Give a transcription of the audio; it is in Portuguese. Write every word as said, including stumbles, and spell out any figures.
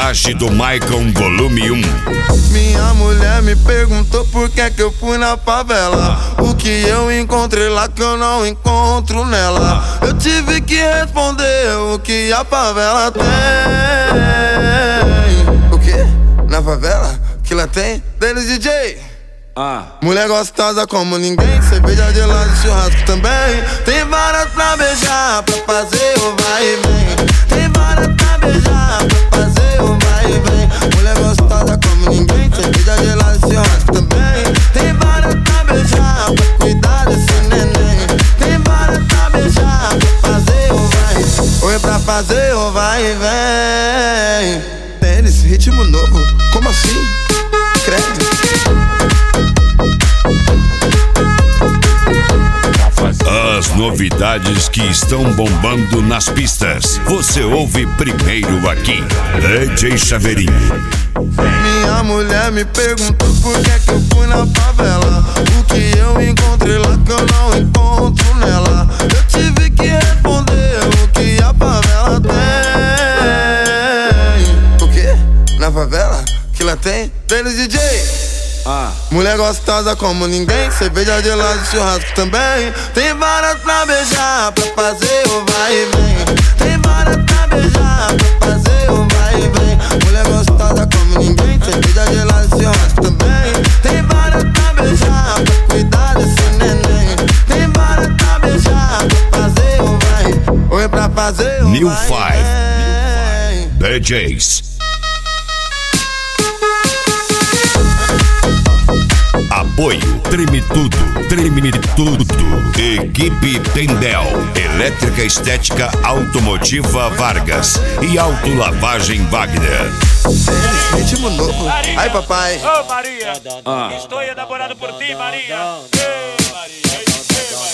Traje do Maicon Volume um. Minha mulher me perguntou por que é que eu fui na favela. O que eu encontrei lá que eu não encontro nela. Eu tive que responder o que a favela tem. O que? Na favela? Que lá tem? Deles D J. Ah. Mulher gostosa como ninguém, cerveja de lado e churrasco também. Tem várias pra beijar, pra fazer o vai e vem. Tem várias pra beijar, pra fazer o vai e vem. Mulher gostosa como ninguém, cerveja de lado e churrasco também. Tem várias pra beijar, pra cuidar desse neném. Tem várias pra beijar, pra fazer o vai. Oi, pra fazer o vai e vem. Tênis, ritmo novo, como assim? Credo. As novidades que estão bombando nas pistas, você ouve primeiro aqui. D J Chaveirinho. Minha mulher me perguntou por que é que eu fui na favela. O que eu encontrei lá que eu não encontro nela. Eu tive que responder o que a favela tem. O que? Na favela? Que lá tem? Deles D J. Ah. Mulher gostosa como ninguém, cerveja de lado e churrasco também. Tem várias pra beijar, pra fazer o vai e vem. Tem várias pra beijar, pra fazer o vai e vem. Mulher gostosa como ninguém, cerveja de lado e churrasco também. Tem várias pra beijar, pra cuidar desse neném. Tem várias pra beijar, pra fazer o vai. Oi, pra fazer o New vai Five D Js. Apoio, treme tudo, treme tudo. Equipe Tendel, Elétrica Estética Automotiva Vargas e Autolavagem Wagner. Ritmo novo. Ai, papai. Ô, Maria, ah. Estou enamorado por ti, Maria.